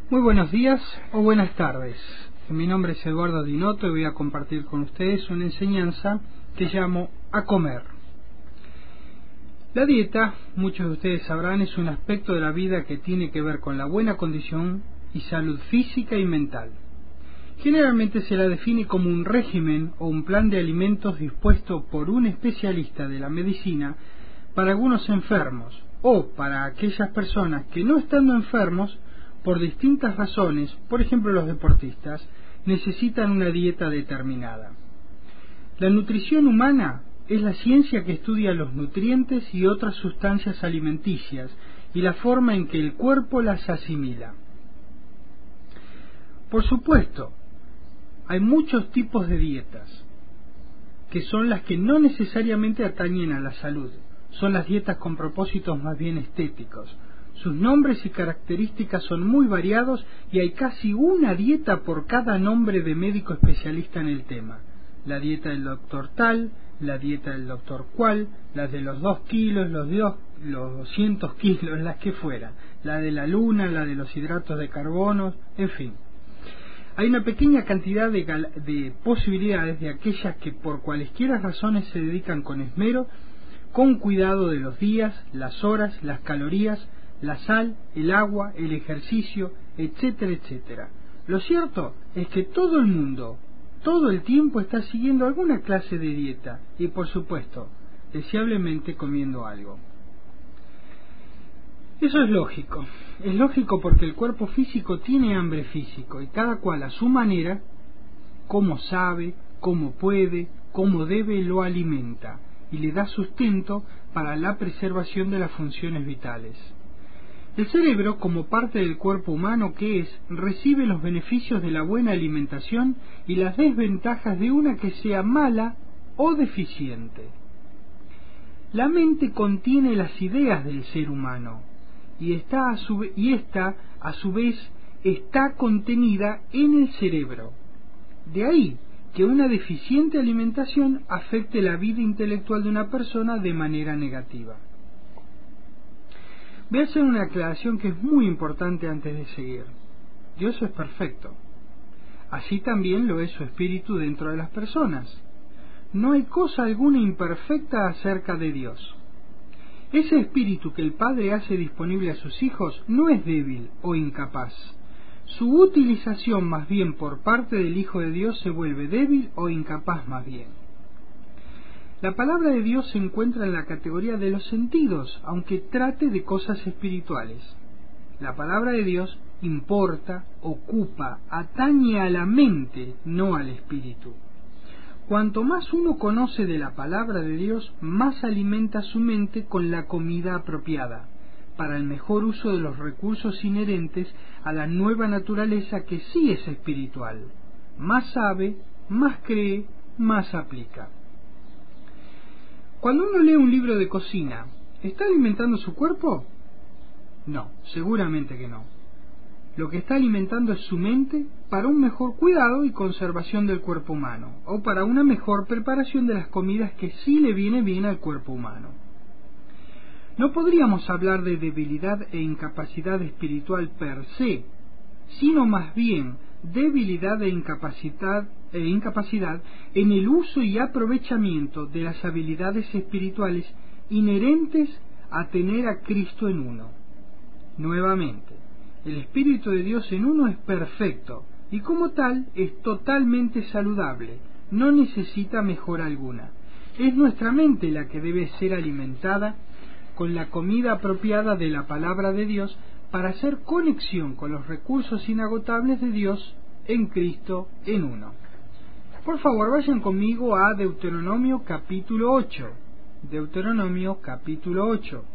Muy buenos días o buenas tardes. Mi nombre es Eduardo Dinotto y voy a compartir con ustedes una enseñanza que llamo a comer. La dieta, muchos de ustedes sabrán, es un aspecto de la vida que tiene que ver con la buena condición y salud física y mental. Generalmente se la define como un régimen o un plan de alimentos dispuesto por un especialista de la medicina para algunos enfermos o para aquellas personas que, no estando enfermos, por distintas razones, por ejemplo los deportistas, necesitan una dieta determinada. La nutrición humana es la ciencia que estudia los nutrientes y otras sustancias alimenticias y la forma en que el cuerpo las asimila. Por supuesto, hay muchos tipos de dietas, que son las que no necesariamente atañen a la salud. Son las dietas con propósitos más bien estéticos. Sus nombres y características son muy variados y hay casi una dieta por cada nombre de médico especialista en el tema. La dieta del doctor tal, la dieta del doctor cual, la de los 2 kilos, los 200 kilos, las que fuera, la de la luna, la de los hidratos de carbono, en fin. Hay una pequeña cantidad de posibilidades de aquellas que por cualesquiera razones se dedican con esmero, con cuidado de los días, las horas, las calorías, la sal, el agua, el ejercicio, etcétera, etcétera. Lo cierto es que todo el mundo, todo el tiempo está siguiendo alguna clase de dieta y, por supuesto, deseablemente comiendo algo. Eso es lógico porque el cuerpo físico tiene hambre físico y cada cual a su manera, como sabe, como puede, como debe, lo alimenta y le da sustento para la preservación de las funciones vitales. El cerebro, como parte del cuerpo humano que es, recibe los beneficios de la buena alimentación y las desventajas de una que sea mala o deficiente. La mente contiene las ideas del ser humano y esta a su vez está contenida en el cerebro. De ahí que una deficiente alimentación afecte la vida intelectual de una persona de manera negativa. Voy a hacer una aclaración que es muy importante antes de seguir. Dios es perfecto. Así también lo es su espíritu dentro de las personas. No hay cosa alguna imperfecta acerca de Dios. Ese espíritu que el Padre hace disponible a sus hijos no es débil o incapaz. Su utilización más bien por parte del Hijo de Dios se vuelve débil o incapaz más bien. La palabra de Dios se encuentra en la categoría de los sentidos, aunque trate de cosas espirituales. La palabra de Dios importa, ocupa, atañe a la mente, no al espíritu. Cuanto más uno conoce de la palabra de Dios, más alimenta su mente con la comida apropiada, para el mejor uso de los recursos inherentes a la nueva naturaleza que sí es espiritual. Más sabe, más cree, más aplica. Cuando uno lee un libro de cocina, ¿está alimentando su cuerpo? No, seguramente que no. Lo que está alimentando es su mente para un mejor cuidado y conservación del cuerpo humano, o para una mejor preparación de las comidas que sí le viene bien al cuerpo humano. No podríamos hablar de debilidad e incapacidad espiritual per se, sino más bien debilidad e incapacidad en el uso y aprovechamiento de las habilidades espirituales inherentes a tener a Cristo en uno. Nuevamente, el Espíritu de Dios en uno es perfecto y como tal es totalmente saludable, no necesita mejora alguna. Es nuestra mente la que debe ser alimentada con la comida apropiada de la palabra de Dios para hacer conexión con los recursos inagotables de Dios en Cristo en uno. Por favor, vayan conmigo a Deuteronomio capítulo 8. Deuteronomio capítulo 8.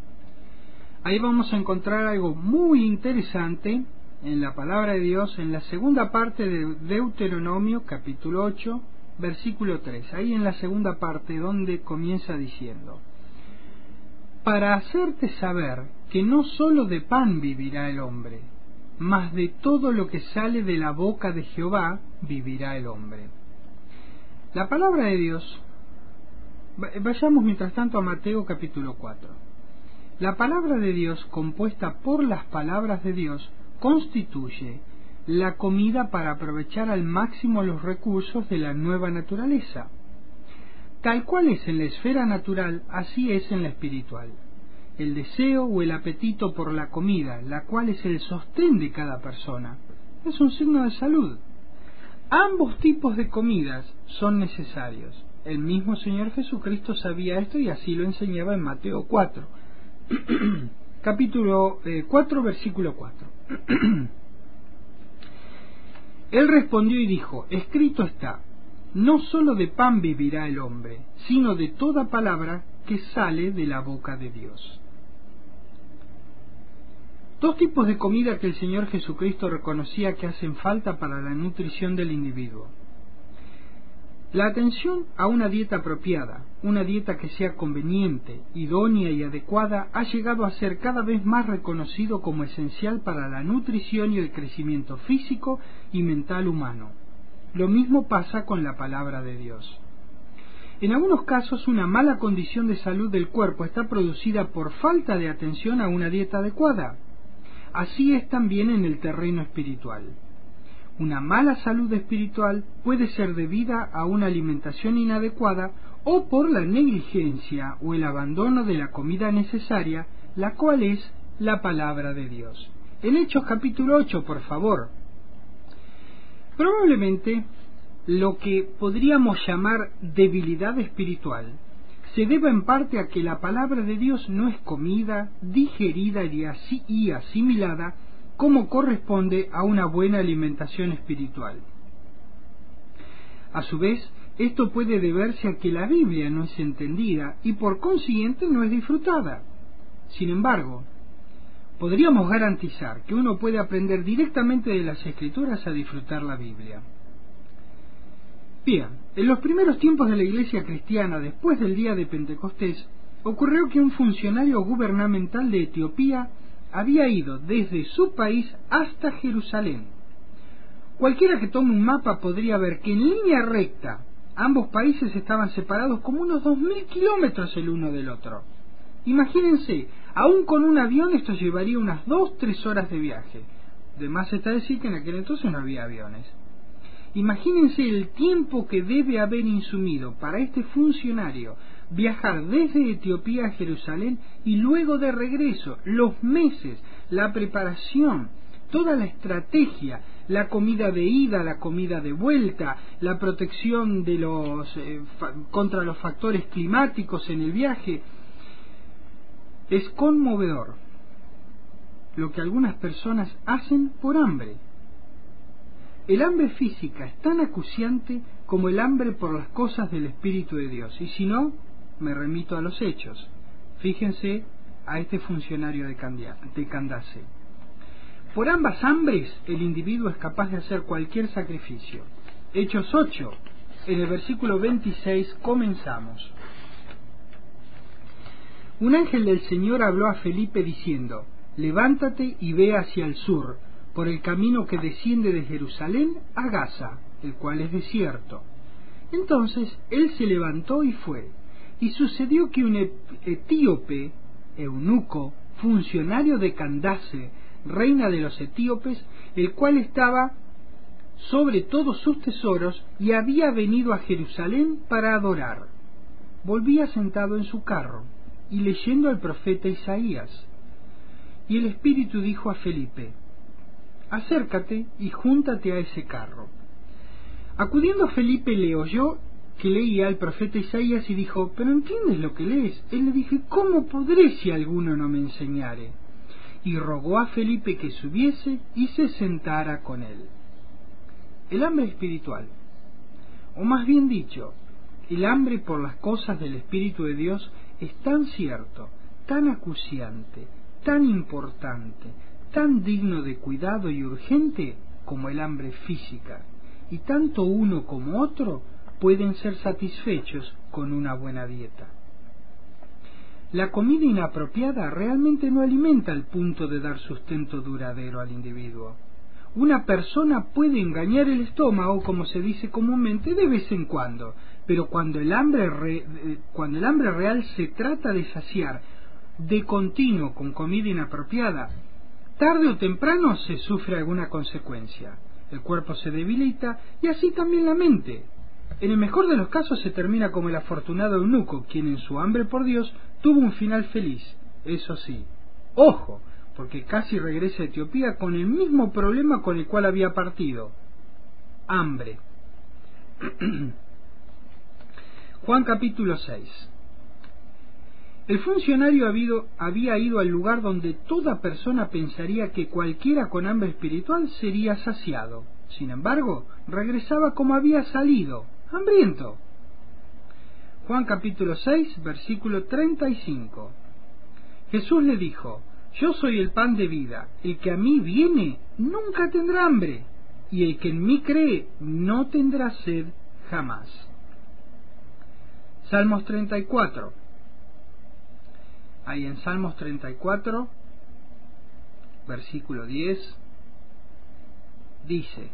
Ahí vamos a encontrar algo muy interesante en la palabra de Dios, en la segunda parte de Deuteronomio capítulo 8, versículo 3. Ahí en la segunda parte donde comienza diciendo: para hacerte saber que no sólo de pan vivirá el hombre, mas de todo lo que sale de la boca de Jehová vivirá el hombre. La palabra de Dios, vayamos mientras tanto a Mateo capítulo 4. La palabra de Dios, compuesta por las palabras de Dios, constituye la comida para aprovechar al máximo los recursos de la nueva naturaleza. Tal cual es en la esfera natural, así es en la espiritual. El deseo o el apetito por la comida, la cual es el sostén de cada persona, es un signo de salud. Ambos tipos de comidas son necesarios. El mismo Señor Jesucristo sabía esto y así lo enseñaba en Mateo 4, capítulo 4, versículo 4. Él respondió y dijo: escrito está, no sólo de pan vivirá el hombre, sino de toda palabra que sale de la boca de Dios. Dos tipos de comida que el Señor Jesucristo reconocía que hacen falta para la nutrición del individuo. La atención a una dieta apropiada, una dieta que sea conveniente, idónea y adecuada, ha llegado a ser cada vez más reconocido como esencial para la nutrición y el crecimiento físico y mental humano. Lo mismo pasa con la palabra de Dios. En algunos casos, una mala condición de salud del cuerpo está producida por falta de atención a una dieta adecuada. Así es también en el terreno espiritual. Una mala salud espiritual puede ser debida a una alimentación inadecuada o por la negligencia o el abandono de la comida necesaria, la cual es la palabra de Dios. En Hechos capítulo 8, por favor. Probablemente lo que podríamos llamar debilidad espiritual se debe en parte a que la palabra de Dios no es comida, digerida y asimilada como corresponde a una buena alimentación espiritual. A su vez, esto puede deberse a que la Biblia no es entendida y por consiguiente no es disfrutada. Sin embargo, podríamos garantizar que uno puede aprender directamente de las Escrituras a disfrutar la Biblia. Bien, en los primeros tiempos de la Iglesia cristiana, después del día de Pentecostés, ocurrió que un funcionario gubernamental de Etiopía había ido desde su país hasta Jerusalén. Cualquiera que tome un mapa podría ver que en línea recta ambos países estaban separados como unos 2000 kilómetros el uno del otro. Imagínense, aún con un avión esto llevaría unas 2-3 horas de viaje. De más está decir que en aquel entonces no había aviones. Imagínense el tiempo que debe haber insumido para este funcionario viajar desde Etiopía a Jerusalén y luego de regreso, los meses, la preparación, toda la estrategia, la comida de ida, la comida de vuelta, la protección de contra los factores climáticos en el viaje. Es conmovedor lo que algunas personas hacen por hambre. El hambre física es tan acuciante como el hambre por las cosas del Espíritu de Dios. Y si no, me remito a los hechos. Fíjense a este funcionario de Candace. Por ambas hambres, el individuo es capaz de hacer cualquier sacrificio. Hechos 8, en el versículo 26, comenzamos. Un ángel del Señor habló a Felipe diciendo: levántate y ve hacia el sur, por el camino que desciende de Jerusalén a Gaza, el cual es desierto. Entonces él se levantó y fue. Y sucedió que un etíope, eunuco, funcionario de Candace, reina de los etíopes, el cual estaba sobre todos sus tesoros y había venido a Jerusalén para adorar, volvía sentado en su carro y leyendo al profeta Isaías. Y el Espíritu dijo a Felipe: acércate y júntate a ese carro. Acudiendo Felipe le oyó que leía al profeta Isaías y dijo: ¿pero entiendes lo que lees? Él le dijo: ¿cómo podré si alguno no me enseñare? Y rogó a Felipe que subiese y se sentara con él. El hambre espiritual, o más bien dicho, el hambre por las cosas del Espíritu de Dios, es tan cierto, tan acuciante, tan importante, tan digno de cuidado y urgente como el hambre física, y tanto uno como otro pueden ser satisfechos con una buena dieta. La comida inapropiada realmente no alimenta al punto de dar sustento duradero al individuo. Una persona puede engañar el estómago, como se dice comúnmente, de vez en cuando, pero cuando el hambre real se trata de saciar de continuo con comida inapropiada, Tarde o temprano se sufre alguna consecuencia. El cuerpo se debilita y así también la mente. En el mejor de los casos se termina como el afortunado eunuco, quien en su hambre por Dios tuvo un final feliz. Eso sí, ojo, porque casi regresa a Etiopía con el mismo problema con el cual había partido: hambre. Juan capítulo 6. El funcionario había ido al lugar donde toda persona pensaría que cualquiera con hambre espiritual sería saciado. Sin embargo, regresaba como había salido, hambriento. Juan capítulo 6, versículo 35. Jesús le dijo: Yo soy el pan de vida, el que a mí viene nunca tendrá hambre, y el que en mí cree no tendrá sed jamás. Salmos 34. Ahí en Salmos 34, versículo 10, dice: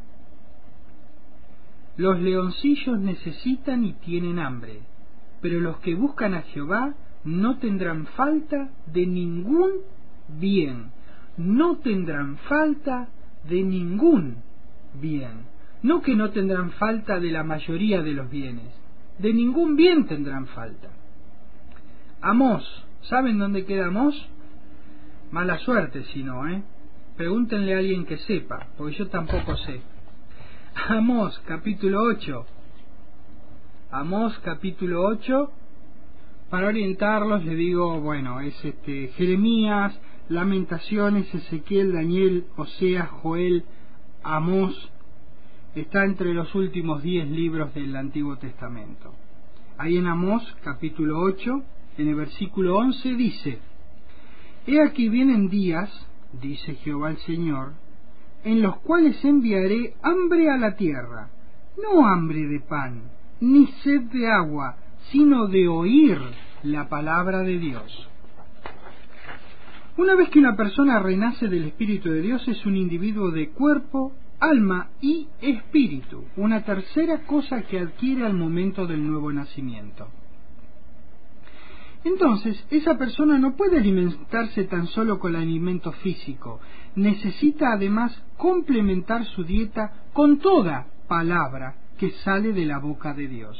Los leoncillos necesitan y tienen hambre, pero los que buscan a Jehová no tendrán falta de ningún bien. No tendrán falta de ningún bien. No que no tendrán falta de la mayoría de los bienes. De ningún bien tendrán falta. Amós. ¿Saben dónde queda Amós? Mala suerte si no, ¿eh? Pregúntenle a alguien que sepa, porque yo tampoco sé. Amós capítulo 8. Amós capítulo 8. Para orientarlos le digo, bueno, es Jeremías, Lamentaciones, Ezequiel, Daniel, Oseas, Joel, Amós. Está entre los últimos 10 libros del Antiguo Testamento. Ahí en Amós capítulo 8, en el versículo 11 dice: He aquí vienen días, dice Jehová el Señor, en los cuales enviaré hambre a la tierra, no hambre de pan, ni sed de agua, sino de oír la palabra de Dios. Una vez que una persona renace del Espíritu de Dios, es un individuo de cuerpo, alma y espíritu, una tercera cosa que adquiere al momento del nuevo nacimiento. Entonces, esa persona no puede alimentarse tan solo con el alimento físico, necesita además complementar su dieta con toda palabra que sale de la boca de Dios.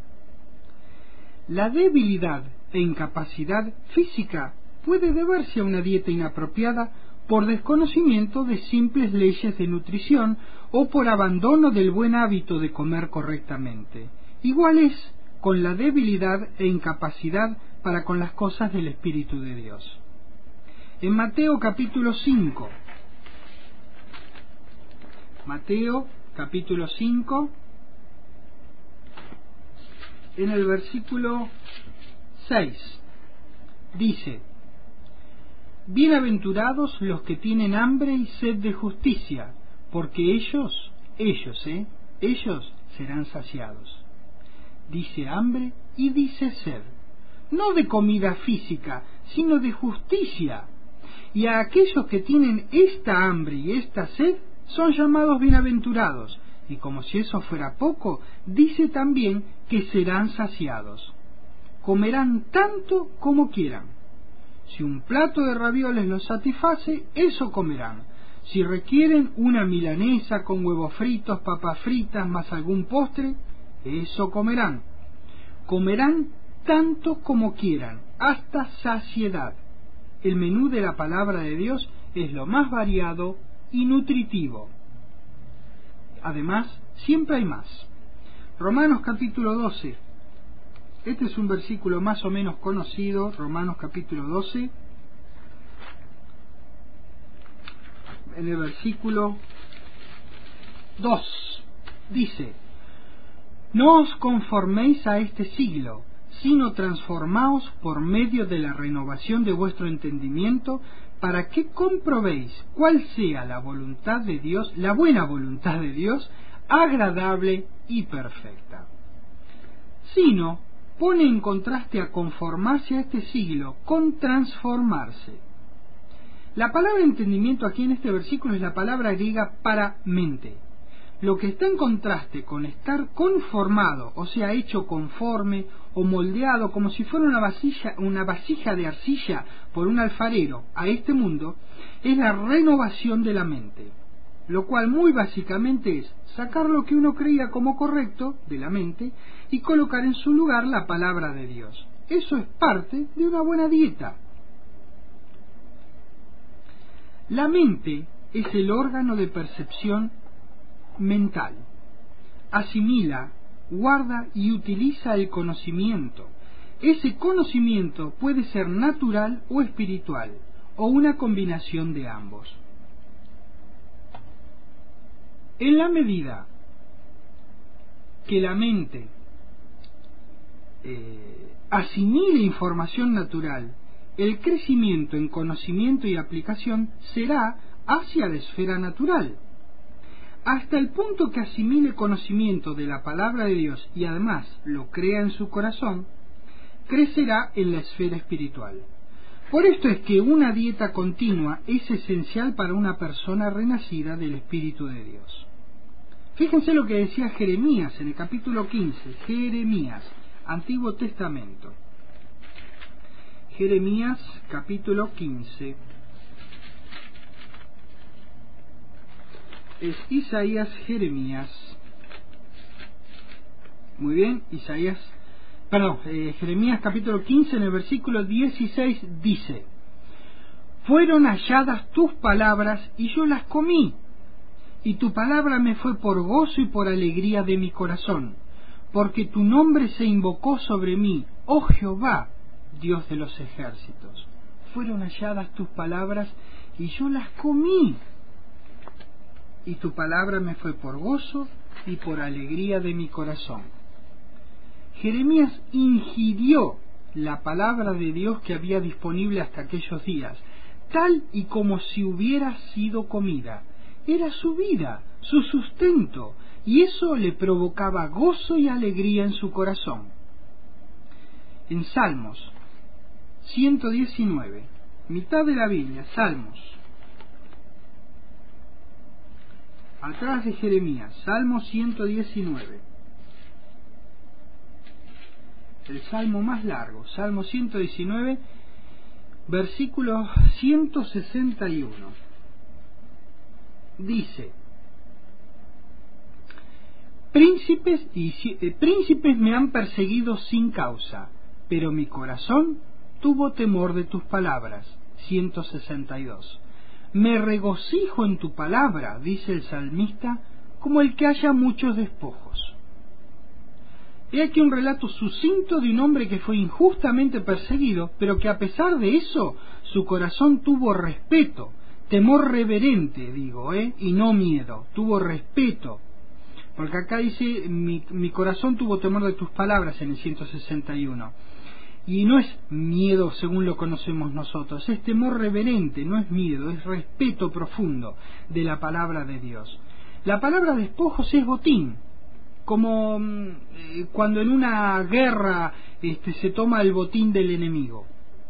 La debilidad e incapacidad física puede deberse a una dieta inapropiada por desconocimiento de simples leyes de nutrición o por abandono del buen hábito de comer correctamente. Igual es con la debilidad e incapacidad para con las cosas del Espíritu de Dios. En Mateo capítulo 5, Mateo capítulo 5, en el versículo 6, dice: Bienaventurados los que tienen hambre y sed de justicia, porque ellos serán saciados. Dice hambre y dice sed, no de comida física, sino de justicia. Y a aquellos que tienen esta hambre y esta sed son llamados bienaventurados. Y como si eso fuera poco, dice también que serán saciados. Comerán tanto como quieran. Si un plato de ravioles los satisface, eso comerán. Si requieren una milanesa con huevos fritos, papas fritas, más algún postre, eso comerán. Comerán tanto como quieran, hasta saciedad. El menú de la palabra de Dios es lo más variado y nutritivo. Además, siempre hay más. Romanos capítulo 12. Este es un versículo más o menos conocido, Romanos capítulo 12. En el versículo 2 dice: No os conforméis a este siglo, sino transformaos por medio de la renovación de vuestro entendimiento, para que comprobéis cuál sea la voluntad de Dios, la buena voluntad de Dios, agradable y perfecta. Sino, pone en contraste a conformarse a este siglo con transformarse. La palabra entendimiento aquí en este versículo es la palabra griega para mente. Lo que está en contraste con estar conformado, o sea, hecho conforme o moldeado como si fuera una vasija de arcilla por un alfarero a este mundo, es la renovación de la mente, lo cual muy básicamente es sacar lo que uno creía como correcto de la mente y colocar en su lugar la palabra de Dios. Eso es parte de una buena dieta. La mente es el órgano de percepción mental. Asimila, guarda y utiliza el conocimiento. Ese conocimiento puede ser natural o espiritual, o una combinación de ambos. En la medida que la mente asimile información natural, el crecimiento en conocimiento y aplicación será hacia la esfera natural. Hasta el punto que asimile conocimiento de la palabra de Dios y además lo crea en su corazón, crecerá en la esfera espiritual. Por esto es que una dieta continua es esencial para una persona renacida del Espíritu de Dios. Fíjense lo que decía Jeremías en el capítulo 15, Jeremías, Antiguo Testamento. Jeremías, capítulo 15. Es Isaías, Jeremías. Muy bien, Jeremías capítulo 15 en el versículo 16 dice: fueron halladas tus palabras y yo las comí, y tu palabra me fue por gozo y por alegría de mi corazón, porque tu nombre se invocó sobre mí, oh Jehová, Dios de los ejércitos. Fueron halladas tus palabras y yo las comí, y tu palabra me fue por gozo y por alegría de mi corazón. Jeremías ingirió la palabra de Dios que había disponible hasta aquellos días, tal y como si hubiera sido comida. Era su vida, su sustento, y eso le provocaba gozo y alegría en su corazón. En Salmos 119, mitad de la Biblia, Salmos, atrás de Jeremías, Salmo 119, el salmo más largo, Salmo 119, versículo 161. Dice: príncipes me han perseguido sin causa, pero mi corazón tuvo temor de tus palabras. 162. Me regocijo en tu palabra, dice el salmista, como el que haya muchos despojos. He aquí un relato sucinto de un hombre que fue injustamente perseguido, pero que a pesar de eso, su corazón tuvo respeto, temor reverente, y no miedo, tuvo respeto. Porque acá dice, mi corazón tuvo temor de tus palabras en el 161. Y no es miedo según lo conocemos nosotros, es temor reverente, no es miedo, es respeto profundo de la palabra de Dios. La palabra despojos es botín, como cuando en una guerra se toma el botín del enemigo.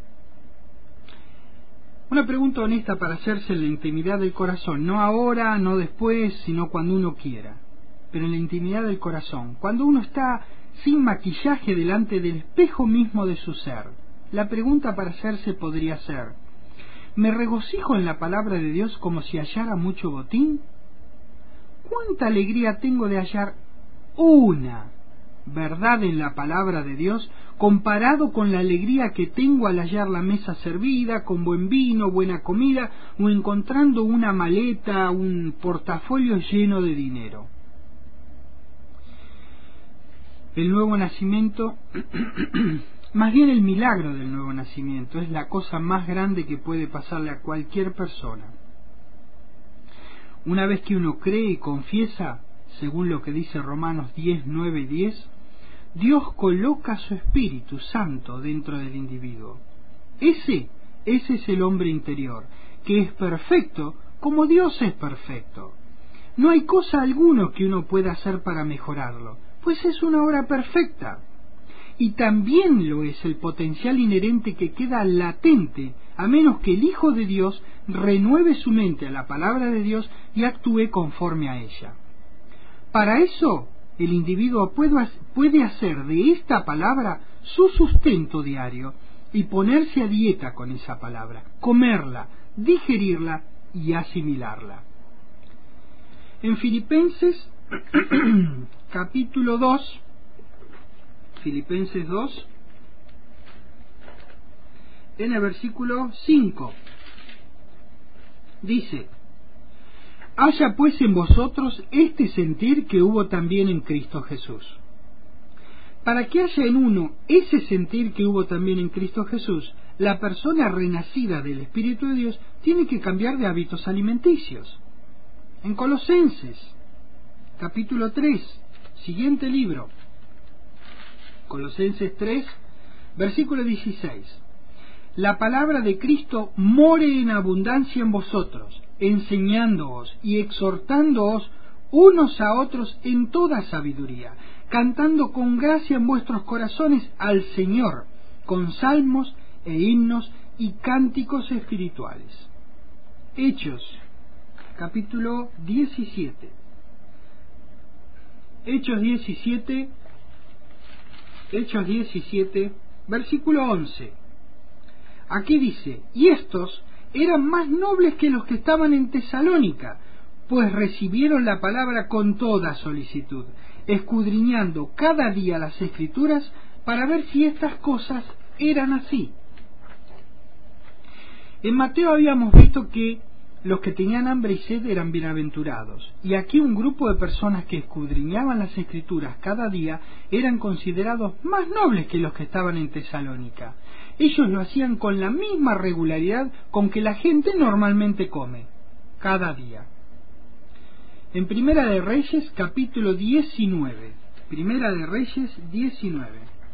Una pregunta honesta para hacerse en la intimidad del corazón, no ahora, no después, sino cuando uno quiera, pero en la intimidad del corazón, cuando uno está sin maquillaje delante del espejo mismo de su ser. La pregunta para hacerse podría ser: ¿me regocijo en la palabra de Dios como si hallara mucho botín? ¿Cuánta alegría tengo de hallar una verdad en la palabra de Dios comparado con la alegría que tengo al hallar la mesa servida, con buen vino, buena comida, o encontrando una maleta, un portafolio lleno de dinero? El nuevo nacimiento, más bien el milagro del nuevo nacimiento, es la cosa más grande que puede pasarle a cualquier persona. Una vez que uno cree y confiesa, según lo que dice Romanos 10, 9 y 10, Dios coloca su Espíritu Santo dentro del individuo. Ese es el hombre interior, que es perfecto como Dios es perfecto. No hay cosa alguna que uno pueda hacer para mejorarlo, pues es una obra perfecta. Y también lo es el potencial inherente que queda latente, a menos que el Hijo de Dios renueve su mente a la palabra de Dios y actúe conforme a ella. Para eso, el individuo puede hacer de esta palabra su sustento diario y ponerse a dieta con esa palabra, comerla, digerirla y asimilarla. En Filipenses capítulo 2, Filipenses 2, en el versículo 5, dice: haya pues en vosotros este sentir que hubo también en Cristo Jesús. Para que haya en uno ese sentir que hubo también en Cristo Jesús, la persona renacida del Espíritu de Dios tiene que cambiar de hábitos alimenticios. En Colosenses, capítulo 3, siguiente libro, Colosenses 3, versículo 16. La palabra de Cristo more en abundancia en vosotros, enseñándoos y exhortándoos unos a otros en toda sabiduría, cantando con gracia en vuestros corazones al Señor, con salmos e himnos y cánticos espirituales. Hechos, capítulo 17. Hechos 17, versículo 11. Aquí dice: y estos eran más nobles que los que estaban en Tesalónica, pues recibieron la palabra con toda solicitud, escudriñando cada día las Escrituras para ver si estas cosas eran así. En Mateo habíamos visto que los que tenían hambre y sed eran bienaventurados, y aquí un grupo de personas que escudriñaban las Escrituras cada día eran considerados más nobles que los que estaban en Tesalónica. Ellos lo hacían con la misma regularidad con que la gente normalmente come, cada día. En Primera de Reyes, capítulo 19. Primera de Reyes 19.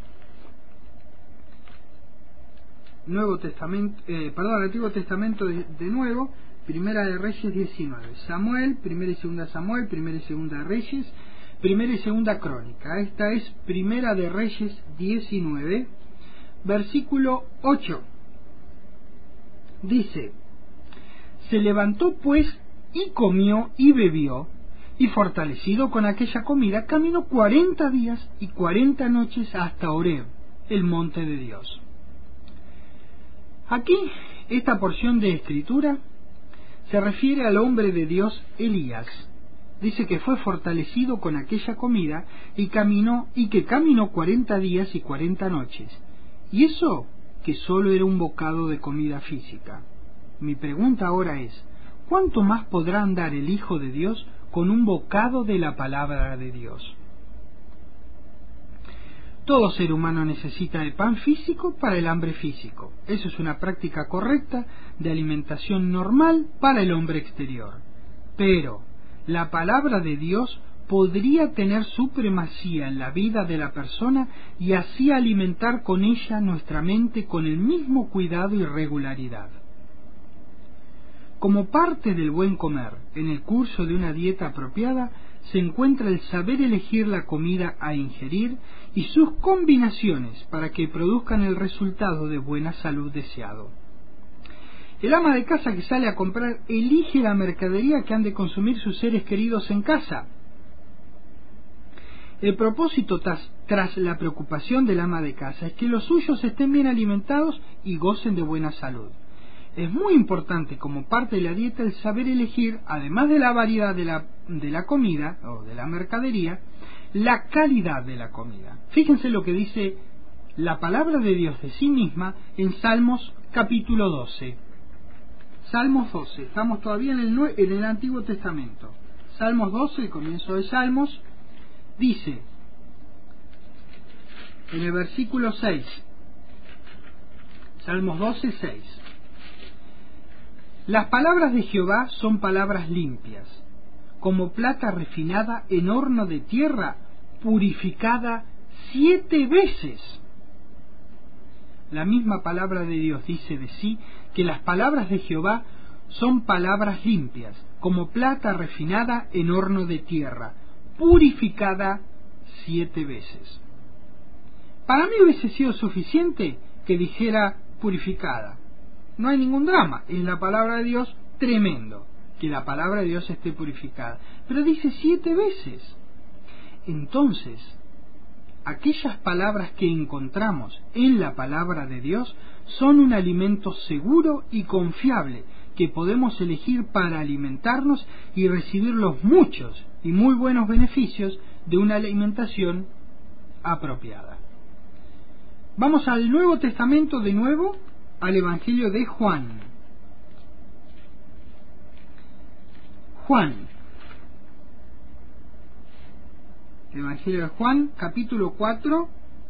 Antiguo Testamento de nuevo, Primera de Reyes 19. Samuel, Primera y Segunda Samuel, Primera y Segunda Reyes, Primera y Segunda Crónica. Esta es Primera de Reyes 19, versículo 8. Dice: se levantó pues y comió y bebió, y fortalecido con aquella comida, caminó 40 días y 40 noches hasta Horeb, el monte de Dios. Aquí, esta porción de escritura se refiere al hombre de Dios Elías. Dice que fue fortalecido con aquella comida y que caminó 40 días y 40 noches. Y eso que solo era un bocado de comida física. Mi pregunta ahora es: ¿cuánto más podrá andar el Hijo de Dios con un bocado de la palabra de Dios? Todo ser humano necesita de pan físico para el hambre físico. Eso es una práctica correcta de alimentación normal para el hombre exterior. Pero la palabra de Dios podría tener supremacía en la vida de la persona y así alimentar con ella nuestra mente con el mismo cuidado y regularidad. Como parte del buen comer, en el curso de una dieta apropiada, se encuentra el saber elegir la comida a ingerir y sus combinaciones para que produzcan el resultado de buena salud deseado. El ama de casa que sale a comprar elige la mercadería que han de consumir sus seres queridos en casa. El propósito tras la preocupación del ama de casa es que los suyos estén bien alimentados y gocen de buena salud. Es muy importante como parte de la dieta el saber elegir, además de la variedad de la comida o de la mercadería, la calidad de la comida. Fíjense lo que dice la palabra de Dios de sí misma en Salmos capítulo 12. Salmos 12, estamos todavía en el Antiguo Testamento. Salmos 12, el comienzo de Salmos, dice en el versículo 6, Salmos 12, 6: las palabras de Jehová son palabras limpias, como plata refinada en horno de tierra, purificada 7 veces. La misma palabra de Dios dice de sí que las palabras de Jehová son palabras limpias, como plata refinada en horno de tierra, purificada 7 veces. Para mí hubiese sido suficiente que dijera purificada. No hay ningún drama, es la palabra de Dios, tremendo que la palabra de Dios esté purificada. Pero dice 7 veces. Entonces, aquellas palabras que encontramos en la palabra de Dios son un alimento seguro y confiable que podemos elegir para alimentarnos y recibir los muchos y muy buenos beneficios de una alimentación apropiada. Vamos al Nuevo Testamento de nuevo, al Evangelio de Juan. Evangelio de Juan, capítulo 4,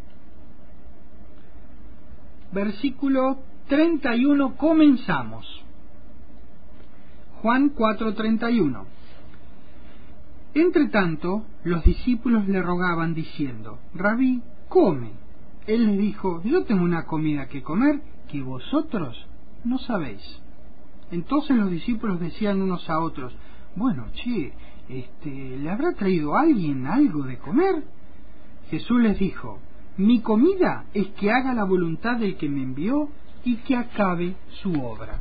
versículo 31, comenzamos. Juan 4:31. Entre tanto, los discípulos le rogaban diciendo: Rabí, come. Él les dijo: yo tengo una comida que comer que vosotros no sabéis. Entonces los discípulos decían unos a otros: bueno, ¿le habrá traído alguien algo de comer? Jesús les dijo: mi comida es que haga la voluntad del que me envió y que acabe su obra.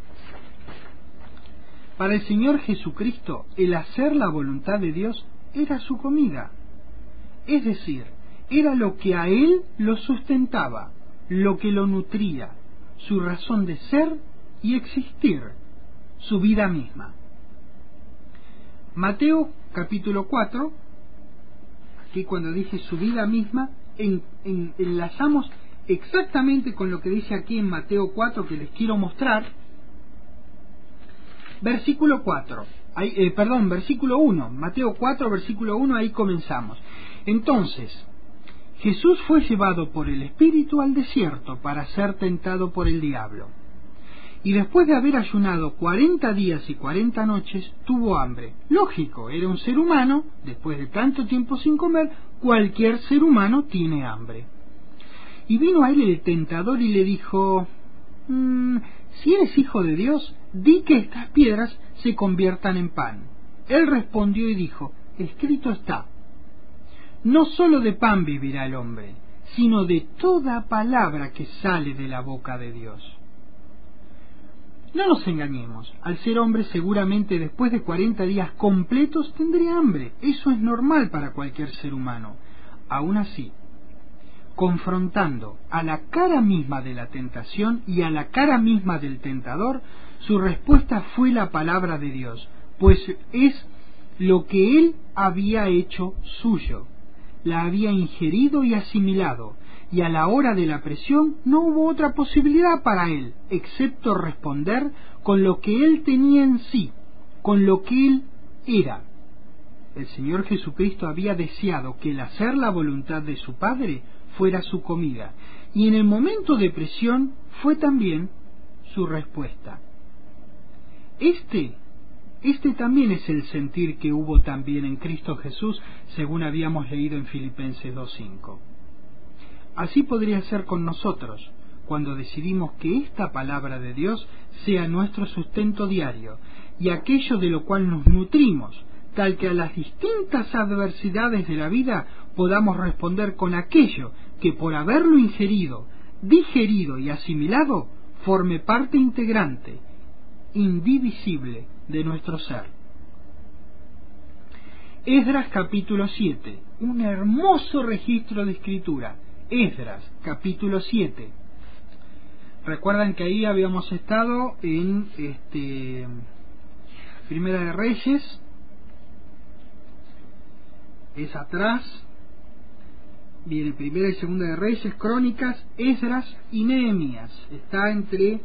Para el Señor Jesucristo, el hacer la voluntad de Dios era su comida. Es decir, era lo que a Él lo sustentaba, lo que lo nutría, su razón de ser y existir, su vida misma. Mateo capítulo 4, aquí cuando dije su vida misma, enlazamos exactamente con lo que dice aquí en Mateo 4 que les quiero mostrar. Versículo 1, Mateo 4, versículo 1, ahí comenzamos. Entonces, Jesús fue llevado por el Espíritu al desierto para ser tentado por el diablo. Y después de haber ayunado 40 días y 40 noches, tuvo hambre. Lógico, era un ser humano, después de tanto tiempo sin comer, cualquier ser humano tiene hambre. Y vino a él el tentador y le dijo: si eres hijo de Dios, di que estas piedras se conviertan en pan. Él respondió y dijo: escrito está, no solo de pan vivirá el hombre, sino de toda palabra que sale de la boca de Dios. No nos engañemos, al ser hombre seguramente después de 40 días completos tendría hambre. Eso es normal para cualquier ser humano. Aún así, confrontando a la cara misma de la tentación y a la cara misma del tentador, su respuesta fue la palabra de Dios, pues es lo que él había hecho suyo, la había ingerido y asimilado, y a la hora de la presión no hubo otra posibilidad para él, excepto responder con lo que él tenía en sí, con lo que él era. El Señor Jesucristo había deseado que el hacer la voluntad de su Padre fuera su comida, y en el momento de presión fue también su respuesta. Este también es el sentir que hubo también en Cristo Jesús, según habíamos leído en Filipenses 2:5. Así podría ser con nosotros, cuando decidimos que esta palabra de Dios sea nuestro sustento diario, y aquello de lo cual nos nutrimos, tal que a las distintas adversidades de la vida podamos responder con aquello que por haberlo ingerido, digerido y asimilado, forme parte integrante, indivisible de nuestro ser. Esdras capítulo 7, un hermoso registro de escritura. Esdras capítulo 7. Recuerdan que ahí habíamos estado en Primera de Reyes, es atrás, viene Primera y Segunda de Reyes, Crónicas, Esdras y Nehemías. Está entre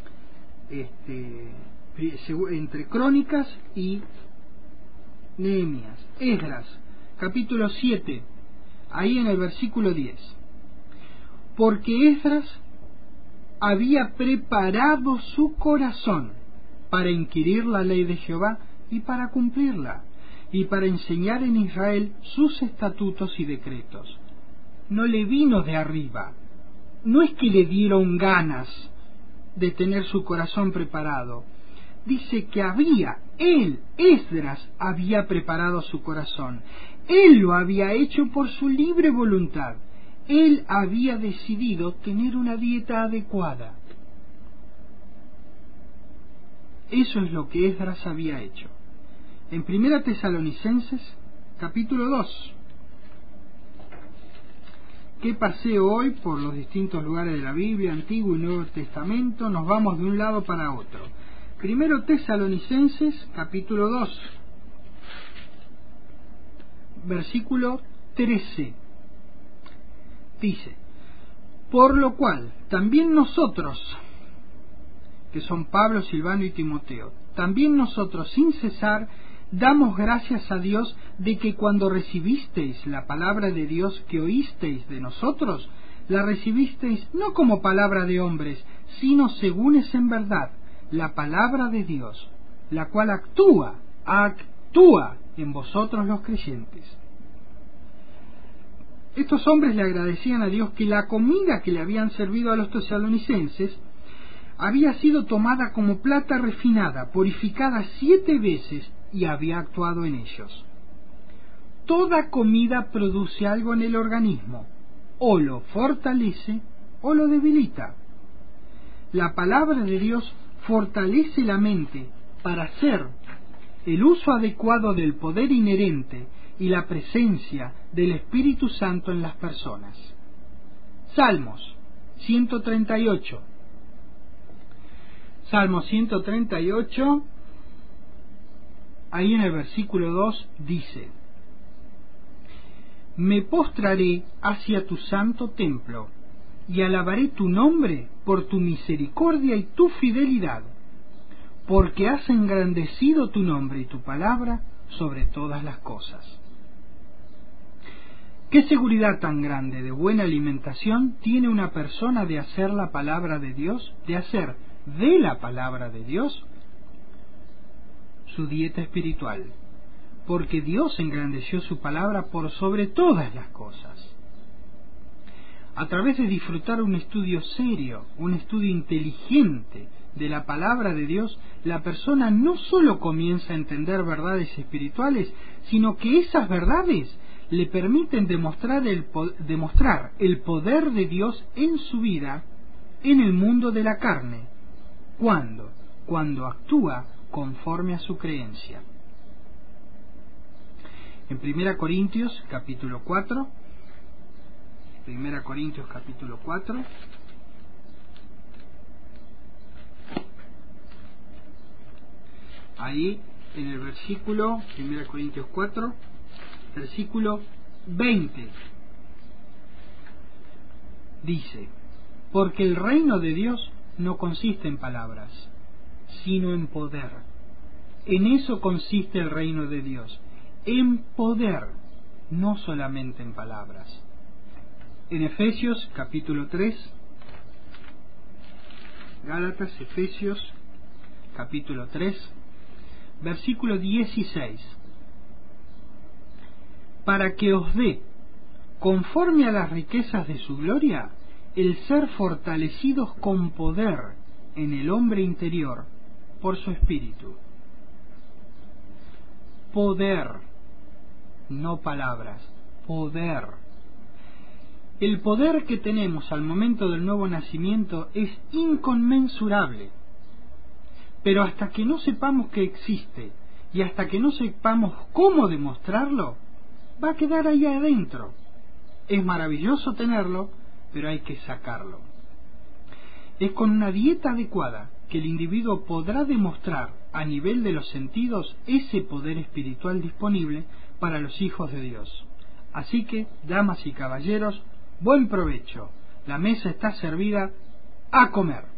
Crónicas y Nehemías. Esdras capítulo 7, ahí en el versículo 10. Porque Esdras había preparado su corazón para inquirir la ley de Jehová y para cumplirla, y para enseñar en Israel sus estatutos y decretos. No le vino de arriba, no es que le dieron ganas de tener su corazón preparado. Dice que Esdras había preparado su corazón. Él lo había hecho por su libre voluntad. Él había decidido tener una dieta adecuada. Eso es lo que Esdras había hecho. En Primera Tesalonicenses, capítulo 2, qué paseo hoy por los distintos lugares de la Biblia, Antiguo y Nuevo Testamento. Nos vamos de un lado para otro. Primero Tesalonicenses, capítulo 2, versículo 13. Dice: por lo cual, también nosotros, que son Pablo, Silvano y Timoteo, también nosotros sin cesar damos gracias a Dios de que cuando recibisteis la palabra de Dios que oísteis de nosotros, la recibisteis no como palabra de hombres, sino según es en verdad la palabra de Dios, la cual actúa en vosotros los creyentes. Estos hombres le agradecían a Dios que la comida que le habían servido a los tesalonicenses había sido tomada como plata refinada, purificada 7 veces, y había actuado en ellos. Toda comida produce algo en el organismo, o lo fortalece o lo debilita. La palabra de Dios fortalece la mente para hacer el uso adecuado del poder inherente y la presencia del Espíritu Santo en las personas. Salmos 138. Salmo 138, ahí en el versículo 2 dice: me postraré hacia tu santo templo y alabaré tu nombre por tu misericordia y tu fidelidad, porque has engrandecido tu nombre y tu palabra sobre todas las cosas. ¿Qué seguridad tan grande de buena alimentación tiene una persona de hacer la palabra de Dios, de hacer de la palabra de Dios su dieta espiritual? Porque Dios engrandeció su palabra por sobre todas las cosas. A través de disfrutar un estudio serio, un estudio inteligente de la palabra de Dios, la persona no sólo comienza a entender verdades espirituales, sino que esas verdades le permiten demostrar el poder de Dios en su vida, en el mundo de la carne, cuando actúa conforme a su creencia. En 1 Corintios capítulo 4, ahí en el versículo, 1 Corintios 4, versículo 20, dice: porque el reino de Dios no consiste en palabras, sino en poder. En eso consiste el reino de Dios, en poder, no solamente en palabras. En Efesios capítulo 3, Gálatas, Efesios capítulo 3, versículo 16: para que os dé, conforme a las riquezas de su gloria, el ser fortalecidos con poder en el hombre interior por su espíritu. Poder, no palabras, poder. El poder que tenemos al momento del nuevo nacimiento es inconmensurable, pero hasta que no sepamos que existe y hasta que no sepamos cómo demostrarlo, va a quedar ahí adentro. Es maravilloso tenerlo, pero hay que sacarlo. Es con una dieta adecuada que el individuo podrá demostrar a nivel de los sentidos ese poder espiritual disponible para los hijos de Dios. Así que, damas y caballeros, buen provecho. La mesa está servida, a comer.